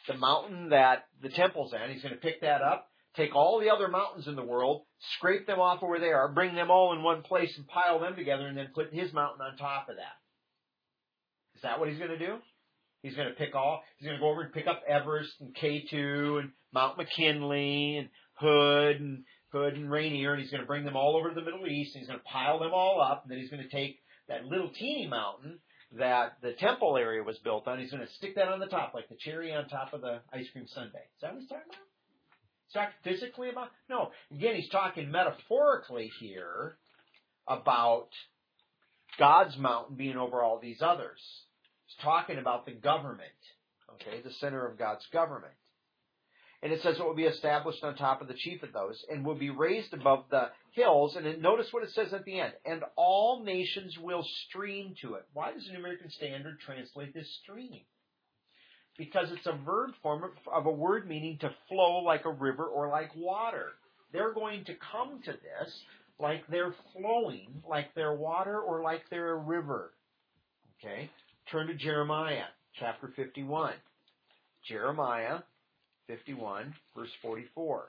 the mountain that the temple's on. He's going to pick that up, take all the other mountains in the world, scrape them off where they are, bring them all in one place and pile them together, and then put his mountain on top of that. Is that what he's going to do? He's going to go over and pick up Everest and K2 and Mount McKinley and Hood and Rainier, and he's going to bring them all over to the Middle East, and he's going to pile them all up, and then he's going to take that little teeny mountain that the temple area was built on, he's going to stick that on the top, like the cherry on top of the ice cream sundae. Is that what he's talking about? He's talking physically about? No. Again, he's talking metaphorically here about God's mountain being over all these others. He's talking about the government, okay, the center of God's government. And it says it will be established on top of the chief of those and will be raised above the hills. And then notice what it says at the end. And all nations will stream to it. Why does the New American Standard translate this stream? Because it's a verb form of a word meaning to flow like a river or like water. They're going to come to this like they're flowing, like they're water or like they're a river. Okay? Turn to Jeremiah chapter 51. Jeremiah 51, verse 44.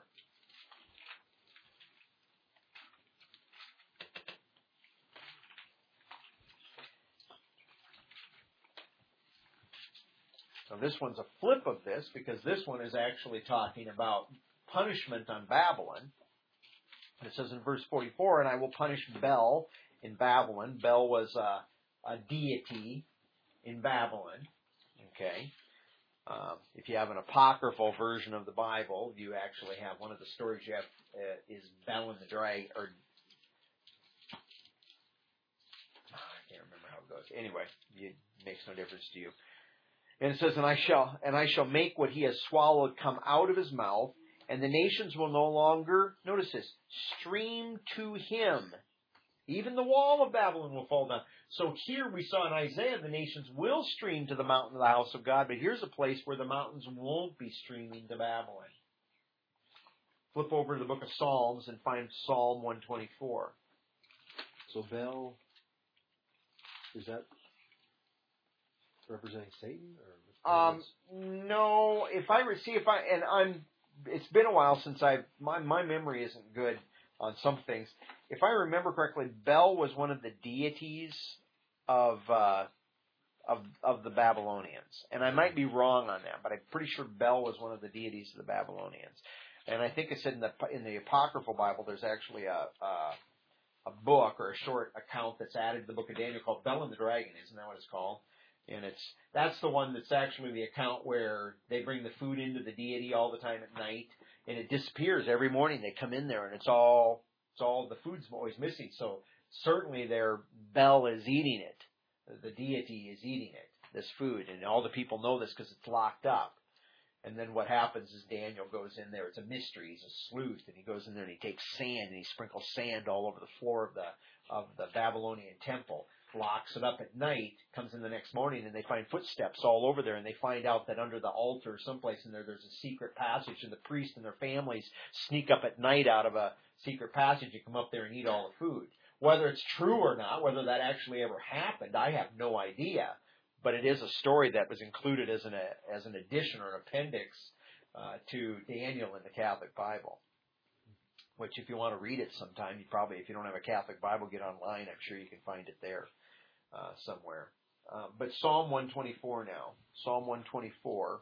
Now this one's a flip of this because this one is actually talking about punishment on Babylon. It says in verse 44, and I will punish Bel in Babylon. Bel was a deity in Babylon. Okay. If you have an apocryphal version of the Bible, you actually have one of the stories you have is Bel and the Dragon, or I can't remember how it goes. Anyway, it makes no difference to you. And it says, and I shall make what he has swallowed come out of his mouth, and the nations will no longer, notice this, stream to him. Even the wall of Babylon will fall down. So here we saw in Isaiah, the nations will stream to the mountain of the house of God, but here's a place where the mountains won't be streaming to Babylon. Flip over to the book of Psalms and find Psalm 124. So Bel, is that representing Satan? Or no, it's been a while since my memory isn't good on some things. If I remember correctly, Bel was one of the deities of the Babylonians, and I might be wrong on that, but I'm pretty sure Bel was one of the deities of the Babylonians. And I think it said in the apocryphal Bible, there's actually a book or a short account that's added to the book of Daniel called Bel and the Dragon. Isn't that what it's called? And that's the one that's actually the account where they bring the food into the deity all the time at night, and it disappears every morning. They come in there, and it's all the food's always missing. So certainly their Bel is eating it. The deity is eating it, this food, and all the people know this because it's locked up. And then what happens is Daniel goes in there. It's a mystery. He's a sleuth, and he goes in there and he takes sand and he sprinkles sand all over the floor of the Babylonian temple. Locks it up at night, comes in the next morning, and they find footsteps all over there, and they find out that under the altar someplace in there's a secret passage, and the priest and their families sneak up at night out of a secret passage and come up there and eat all the food. Whether it's true or not, whether that actually ever happened, I have no idea, but it is a story that was included as an addition or an appendix to Daniel in the Catholic Bible. Which, if you want to read it sometime, if you don't have a Catholic Bible, get online. I'm sure you can find it there somewhere. But Psalm 124 now. Psalm 124.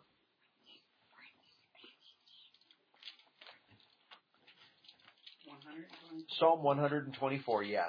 Psalm 124, yes.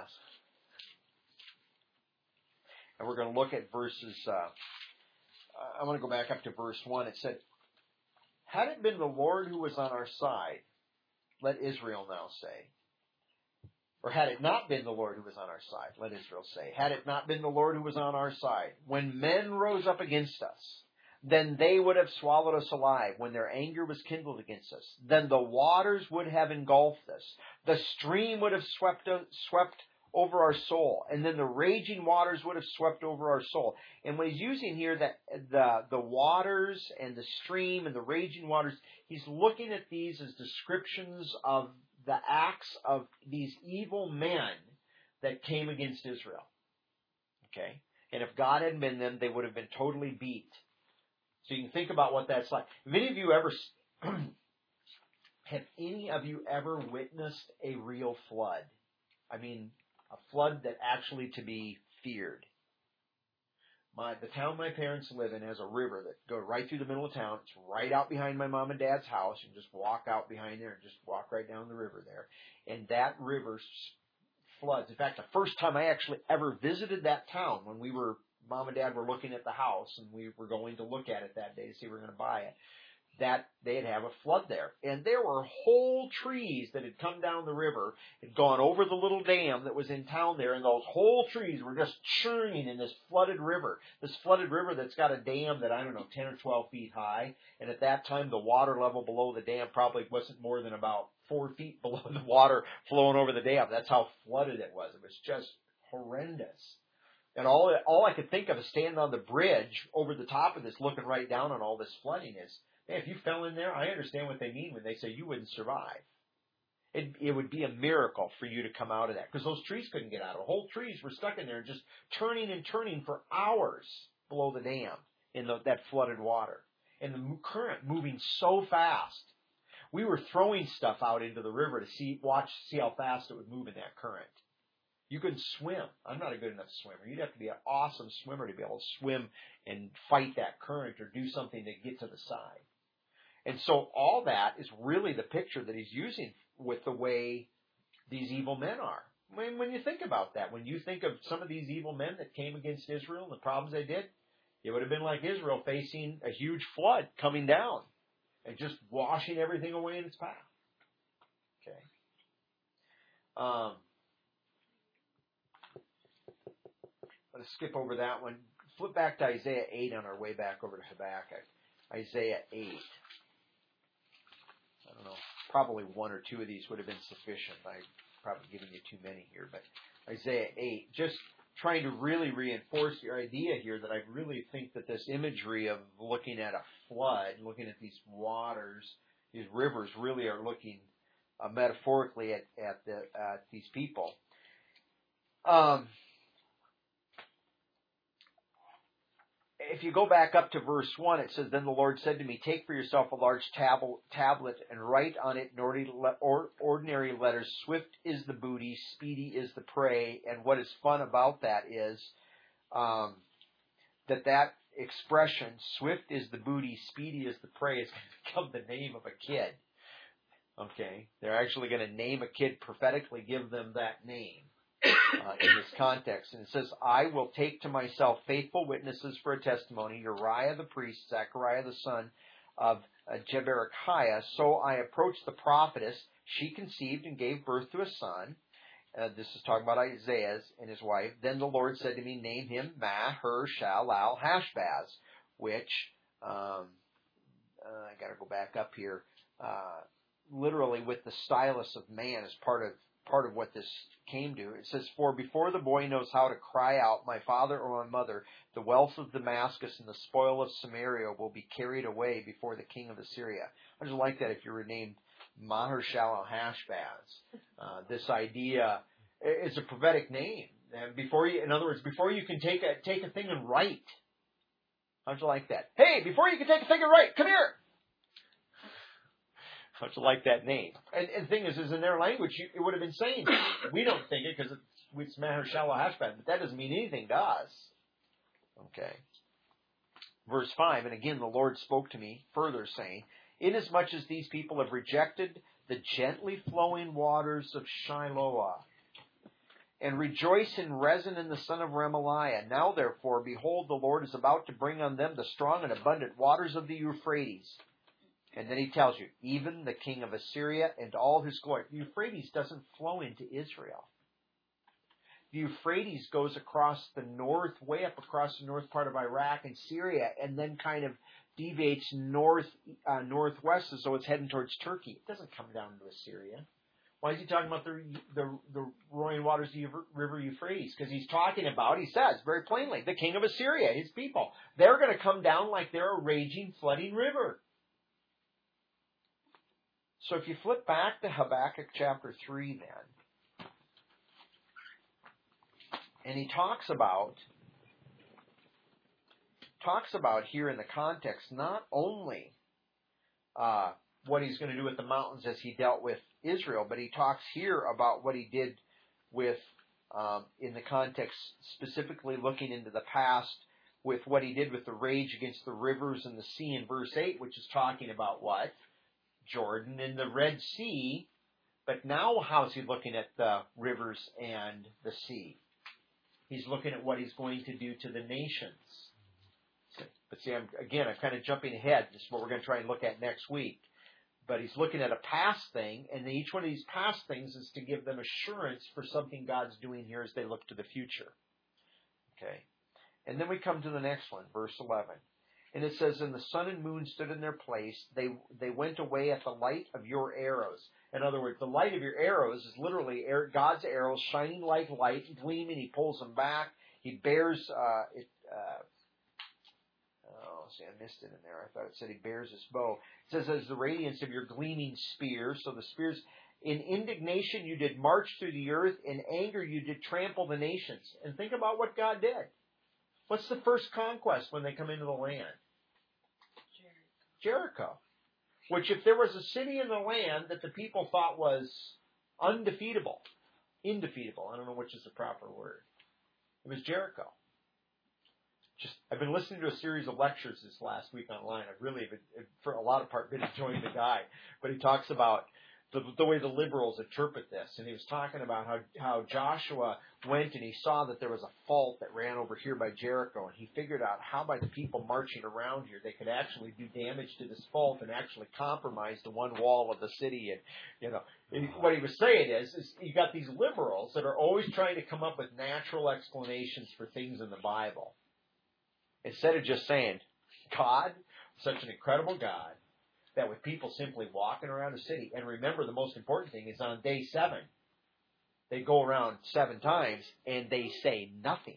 And we're going to look at verses, I want to go back up to verse 1. It said, had it been the Lord who was on our side, let Israel now say. Or had it not been the Lord who was on our side, let Israel say. Had it not been the Lord who was on our side, when men rose up against us, then they would have swallowed us alive when their anger was kindled against us. Then the waters would have engulfed us. The stream would have swept over our soul. And then the raging waters would have swept over our soul. And what he's using here, that the waters and the stream and the raging waters, he's looking at these as descriptions of the acts of these evil men that came against Israel. Okay? And if God hadn't been them, they would have been totally beat. So you can think about what that's like. Have any of you ever witnessed a real flood? I mean, a flood that actually to be feared. The town my parents live in has a river that goes right through the middle of town. It's right out behind my mom and dad's house. You can just walk out behind there and just walk right down the river there. And that river floods. In fact, the first time I actually ever visited that town, when mom and dad were looking at the house and we were going to look at it that day to see if we were going to buy it, that they'd have a flood there. And there were whole trees that had come down the river, had gone over the little dam that was in town there, and those whole trees were just churning in this flooded river. This flooded river that's got a dam that, 10 or 12 feet high. And at that time, the water level below the dam probably wasn't more than about 4 feet below the water flowing over the dam. That's how flooded it was. It was just horrendous. And all I could think of is standing on the bridge over the top of this, looking right down on all this flooding is, man, if you fell in there, I understand what they mean when they say you wouldn't survive. It would be a miracle for you to come out of that, because those trees couldn't get out. The whole trees were stuck in there, just turning and turning for hours below the dam in that flooded water. And the current moving so fast. We were throwing stuff out into the river to see how fast it would move in that current. You couldn't swim. I'm not a good enough swimmer. You'd have to be an awesome swimmer to be able to swim and fight that current or do something to get to the side. And so all that is really the picture that he's using with the way these evil men are. When you think about that, when you think of some of these evil men that came against Israel and the problems they did, it would have been like Israel facing a huge flood coming down and just washing everything away in its path. Okay. Let's skip over that one. Flip back to Isaiah 8 on our way back over to Habakkuk. Isaiah 8. I don't know. Probably one or two of these would have been sufficient. I'm probably giving you too many here. But Isaiah 8, just trying to really reinforce your idea here that I really think that this imagery of looking at a flood, looking at these waters, these rivers really are looking metaphorically at these people. If you go back up to verse 1, it says, Then the Lord said to me, Take for yourself a large tablet and write on it in ordinary letters, Swift is the booty, speedy is the prey. And what is fun about that is that expression, swift is the booty, speedy is the prey, is going to become the name of a kid. Okay? They're actually going to name a kid, prophetically give them that name. In this context. And it says, I will take to myself faithful witnesses for a testimony, Uriah the priest, Zechariah the son of Jeberechiah. So I approached the prophetess. She conceived and gave birth to a son. This is talking about Isaiah and his wife. Then the Lord said to me, Name him Maher-Shalal-Hashbaz, which, I got to go back up here, literally with the stylus of man is part of what this came to. It says, For before the boy knows how to cry out, my father or my mother, the wealth of Damascus and the spoil of Samaria will be carried away before the king of Assyria. I just like that if you were named Maher-Shalal-Hashbaz. This idea is a prophetic name. And before you can take a thing and write. How'd you like that? Hey, before you can take a thing and write, come here. How'd you like that name? And the thing is in their language, it would have been saying, we don't think it because it's Maher-Shalal-Hashbaz, but that doesn't mean anything to us. Okay. Verse 5, And again the Lord spoke to me further, saying, Inasmuch as these people have rejected the gently flowing waters of Shiloah, and rejoice in Rezin and the son of Remaliah, now therefore, behold, the Lord is about to bring on them the strong and abundant waters of the Euphrates. And then he tells you, even the king of Assyria and all his glory. The Euphrates doesn't flow into Israel. The Euphrates goes across the north, way up across the north part of Iraq and Syria, and then kind of deviates northwest, so it's heading towards Turkey. It doesn't come down to Assyria. Why is he talking about the roaring waters of the river Euphrates? Because he's talking about, he says very plainly, the king of Assyria, his people. They're going to come down like they're a raging, flooding river. So if you flip back to Habakkuk chapter 3 then, and he talks about talks about here in the context not only what he's going to do with the mountains as he dealt with Israel, but he talks here about what he did with, in the context specifically looking into the past, with what he did with the rage against the rivers and the sea in verse 8, which is talking about what? Jordan and the Red Sea. But now how's he looking at the rivers and the sea? He's looking at what he's going to do to the nations. But see, I'm kind of jumping ahead. This is what we're going to try and look at next week. But he's looking at a past thing, and each one of these past things is to give them assurance for something God's doing here as they look to the future. Okay. And then we come to the next one, verse 11. And it says, and the sun and moon stood in their place. They went away at the light of your arrows. In other words, the light of your arrows is literally God's arrows shining like light, gleaming. He pulls them back. He bears it. See, I missed it in there. I thought it said he bears his bow. It says, as the radiance of your gleaming spears. So the spears, in indignation you did march through the earth. In anger you did trample the nations. And think about what God did. What's the first conquest when they come into the land? Jericho. Which, if there was a city in the land that the people thought was indefeatable, I don't know which is the proper word, it was Jericho. I've been listening to a series of lectures this last week online. I've really, for a lot of part, been enjoying the guy. But he talks about the way the liberals interpret this. And he was talking about how Joshua went and he saw that there was a fault that ran over here by Jericho. And he figured out how by the people marching around here, they could actually do damage to this fault and actually compromise the one wall of the city. And, and what he was saying is you got these liberals that are always trying to come up with natural explanations for things in the Bible. Instead of just saying, God, such an incredible God, that with people simply walking around the city, and remember the most important thing is on day 7, they go around 7 times and they say nothing.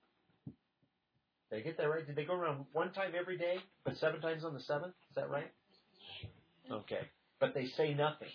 Did I get that right? Did they go around 1 time every day, but 7 times on the 7th? Is that right? Okay. But they say nothing.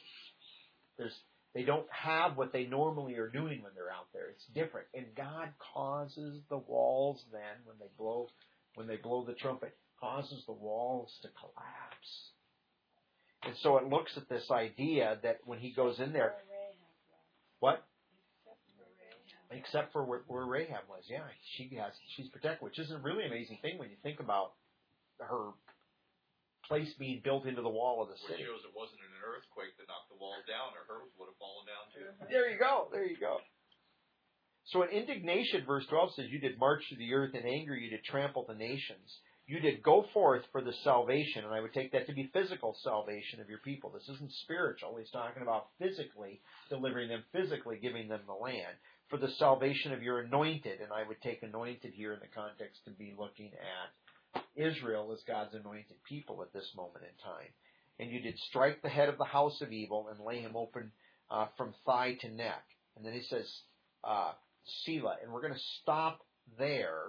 They don't have what they normally are doing when they're out there. It's different. And God causes the walls then, when they blow the trumpet, causes the walls to collapse. And so it looks at this idea that when he goes in there, what? Except for where Rahab was. Yeah, she's protected, which is a really amazing thing when you think about her place being built into the wall of the city. Which shows it wasn't an earthquake that knocked the wall down, or hers would have fallen down too. There you go. So in indignation, verse 12 says, you did march through the earth. In anger, you did trample the nations. You did go forth for the salvation, and I would take that to be physical salvation of your people. This isn't spiritual. He's talking about physically delivering them, physically giving them the land, for the salvation of your anointed, and I would take anointed here in the context to be looking at Israel as God's anointed people at this moment in time. And you did strike the head of the house of evil and lay him open from thigh to neck. And then he says, Selah. And we're going to stop there,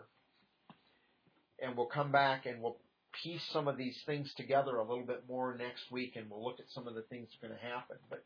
and we'll come back and we'll piece some of these things together a little bit more next week, and we'll look at some of the things that are going to happen. But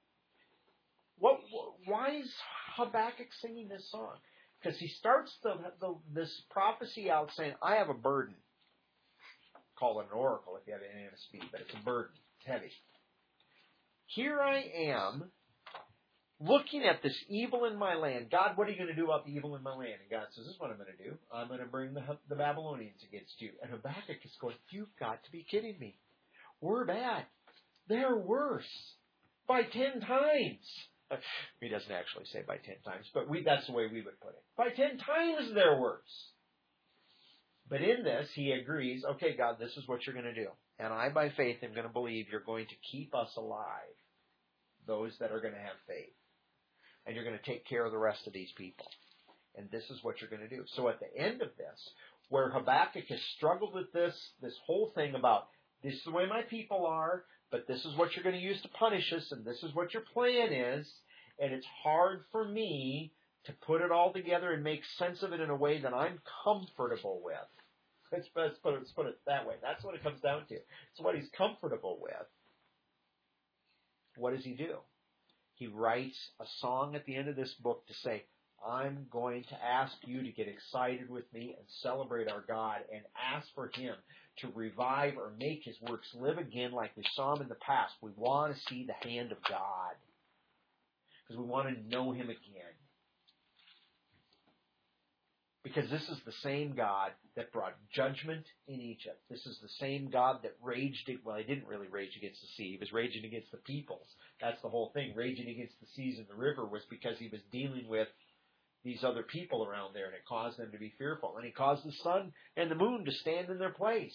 why is Habakkuk singing this song? Because he starts this prophecy out saying, I have a burden. Call it an oracle if you have anything to speak, but it's a burden. It's heavy. Here I am, looking at this evil in my land. God, what are you going to do about the evil in my land? And God says, this is what I'm going to do. I'm going to bring the Babylonians against you. And Habakkuk is going, you've got to be kidding me. We're bad. They're worse. By 10 times. He doesn't actually say by 10 times, but that's the way we would put it. By 10 times they're worse. But in this, he agrees, okay, God, this is what you're going to do. And I, by faith, am going to believe you're going to keep us alive, those that are going to have faith. And you're going to take care of the rest of these people. And this is what you're going to do. So at the end of this, where Habakkuk has struggled with this whole thing about, this is the way my people are, but this is what you're going to use to punish us, and this is what your plan is, and it's hard for me to put it all together and make sense of it in a way that I'm comfortable with. Let's put it that way. That's what it comes down to. It's what he's comfortable with. What does he do? He writes a song at the end of this book to say, I'm going to ask you to get excited with me and celebrate our God and ask for Him to revive or make His works live again like we saw Him in the past. We want to see the hand of God because we want to know Him again. Because this is the same God that brought judgment in Egypt. This is the same God that raged, well, He didn't really rage against the sea. He was raging against the peoples. That's the whole thing. Raging against the seas and the river was because He was dealing with these other people around there, and it caused them to be fearful. And He caused the sun and the moon to stand in their place.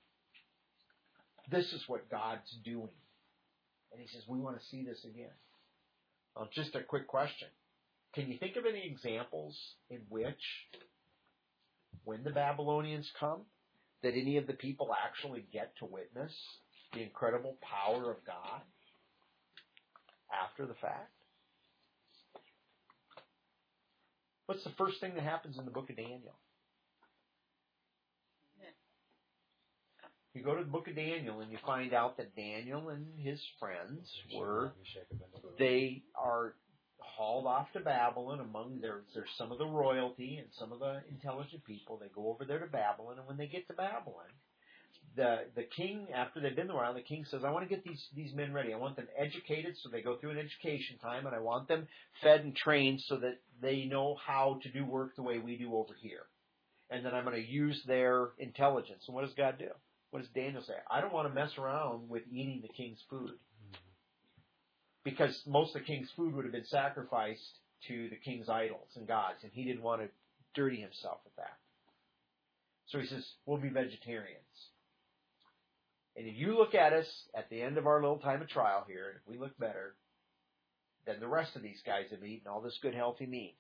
This is what God's doing. And He says, we want to see this again. Just a quick question. Can you think of any examples in which, when the Babylonians come, that any of the people actually get to witness the incredible power of God after the fact? What's the first thing that happens in the book of Daniel? You go to the book of Daniel and you find out that Daniel and his friends they are hauled off to Babylon. Among there's some of the royalty and some of the intelligent people. They go over there to Babylon, and when they get to Babylon, the king, after they've been there a while, the king says, I want to get these men ready. I want them educated so they go through an education time, and I want them fed and trained so that they know how to do work the way we do over here. And then I'm going to use their intelligence. And what does God do? What does Daniel say? I don't want to mess around with eating the king's food. Because most of the king's food would have been sacrificed to the king's idols and gods, and he didn't want to dirty himself with that. So he says, we'll be vegetarians. And if you look at us at the end of our little time of trial here, and if we look better than the rest of these guys have eaten all this good healthy meat,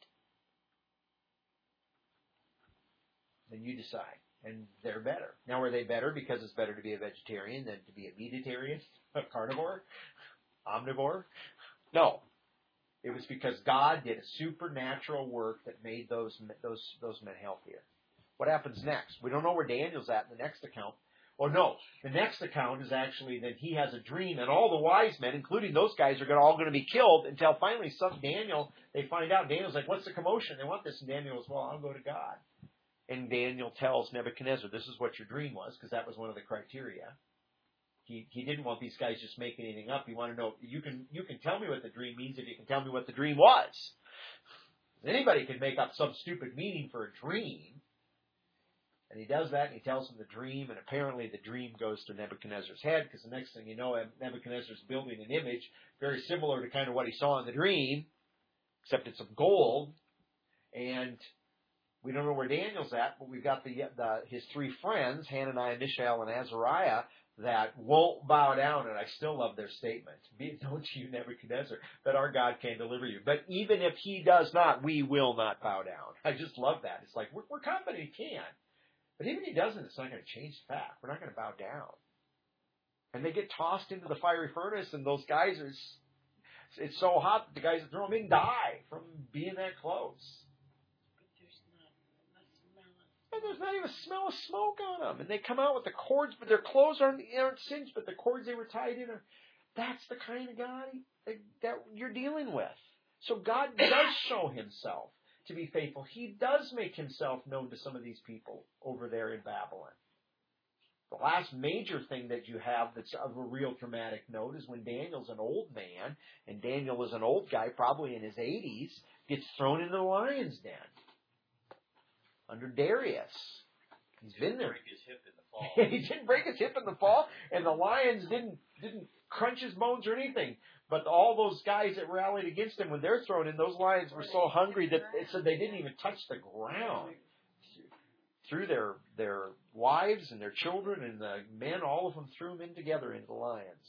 then you decide. And they're better. Now, are they better because it's better to be a vegetarian than to be a meatitarian, a carnivore? Omnivore? No. It was because God did a supernatural work that made those men healthier. What happens next? We don't know where Daniel's at in the next account. Well, no. The next account is actually that he has a dream, and all the wise men, including those guys, are all going to be killed until finally they find out. Daniel's like, what's the commotion? They want this. And Daniel goes, well, I'll go to God. And Daniel tells Nebuchadnezzar, this is what your dream was, because that was one of the criteria. He didn't want these guys just making anything up. He wanted to know, you can tell me what the dream means if you can tell me what the dream was. Anybody can make up some stupid meaning for a dream. And he does that, and he tells him the dream, and apparently the dream goes to Nebuchadnezzar's head, because the next thing you know, Nebuchadnezzar's building an image very similar to kind of what he saw in the dream, except it's of gold. And we don't know where Daniel's at, but we've got his three friends, Hananiah, Mishael, and Azariah, that won't bow down, and I still love their statement. Be it known to you, Nebuchadnezzar, that our God can deliver you. But even if He does not, we will not bow down. I just love that. It's like, we're confident He can. But even if He doesn't, it's not going to change the fact. We're not going to bow down. And they get tossed into the fiery furnace, and those guys it's so hot that the guys that throw them in die from being that close. And there's not even a smell of smoke on them. And they come out with the cords, but their clothes aren't singed, but the cords they were tied in are... That's the kind of God that you're dealing with. So God does show Himself to be faithful. He does make Himself known to some of these people over there in Babylon. The last major thing that you have that's of a real dramatic note is when Daniel's an old man, and Daniel is an old guy, probably in his 80s, gets thrown into the lion's den. Under Darius. He's been there. Break his hip in the fall. He didn't break his hip in the fall, and the lions didn't crunch his bones or anything. But all those guys that rallied against him, when they're thrown in, those lions were so hungry that it said they didn't even touch the ground. Threw their wives and their children and the men, all of them threw them in together into the lions.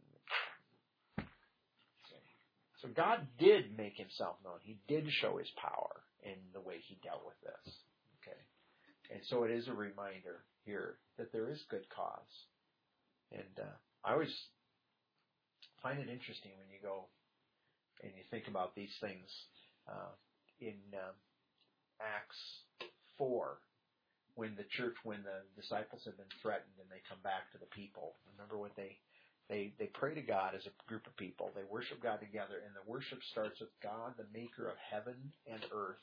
So God did make Himself known. He did show His power in the way He dealt with this. And so it is a reminder here that there is good cause. And I always find it interesting when you go and you think about these things in Acts 4, when the disciples have been threatened and they come back to the people. Remember what they They pray to God as a group of people. They worship God together, and the worship starts with God, the maker of heaven and earth.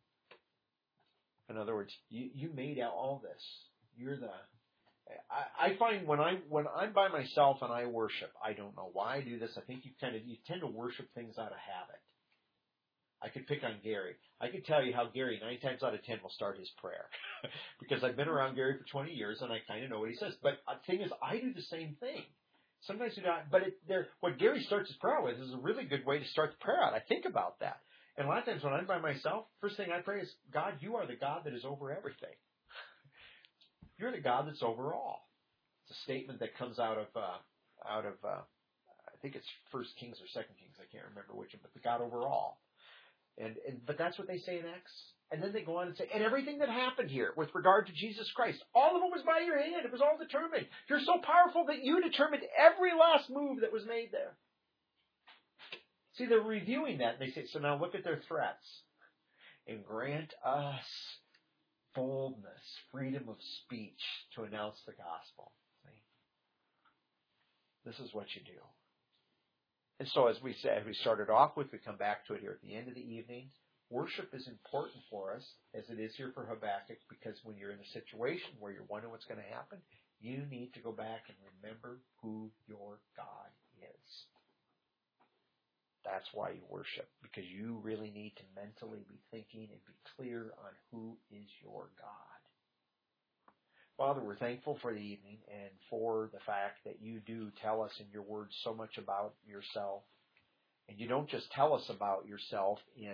In other words, you made all this. You're the... I find when I'm by myself and I worship, I don't know why I do this. I think you tend to worship things out of habit. I could pick on Gary. I could tell you how Gary 9 times out of 10 will start his prayer because I've been around Gary for 20 years and I kind of know what he says. But the thing is, I do the same thing. Sometimes you don't. But what Gary starts his prayer with is a really good way to start the prayer out. I think about that. And a lot of times when I'm by myself, first thing I pray is, God, you are the God that is over everything. You're the God that's over all. It's a statement that comes out of I think it's 1 Kings or 2 Kings. I can't remember which one, but the God over all. But that's what they say in Acts. And then they go on and say, and everything that happened here with regard to Jesus Christ, all of it was by your hand. It was all determined. You're so powerful that you determined every last move that was made there. See, they're reviewing that. And they say, so now look at their threats. And grant us boldness, freedom of speech to announce the gospel. See? This is what you do. And so as we said, we started off with, we come back to it here at the end of the evening. Worship is important for us, as it is here for Habakkuk, because when you're in a situation where you're wondering what's going to happen, you need to go back and remember who your God is. That's why you worship, because you really need to mentally be thinking and be clear on who is your God. Father, we're thankful for the evening and for the fact that you do tell us in your words so much about yourself. And you don't just tell us about yourself in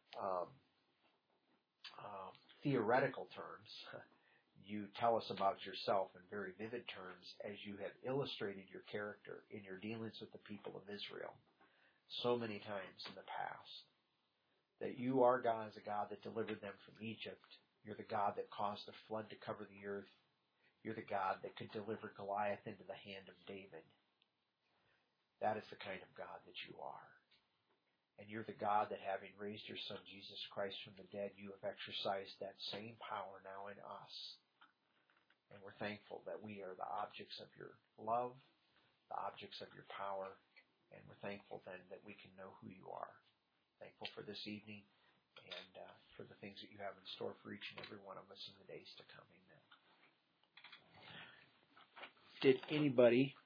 theoretical terms. You tell us about yourself in very vivid terms as you have illustrated your character in your dealings with the people of Israel so many times in the past. That you are God as a God that delivered them from Egypt. You're the God that caused the flood to cover the earth. You're the God that could deliver Goliath into the hand of David. That is the kind of God that you are. And you're the God that, having raised your Son, Jesus Christ, from the dead, you have exercised that same power now in us. And we're thankful that we are the objects of your love, the objects of your power, and we're thankful then that we can know who you are. Thankful for this evening and for the things that you have in store for each and every one of us in the days to come. Amen. Did anybody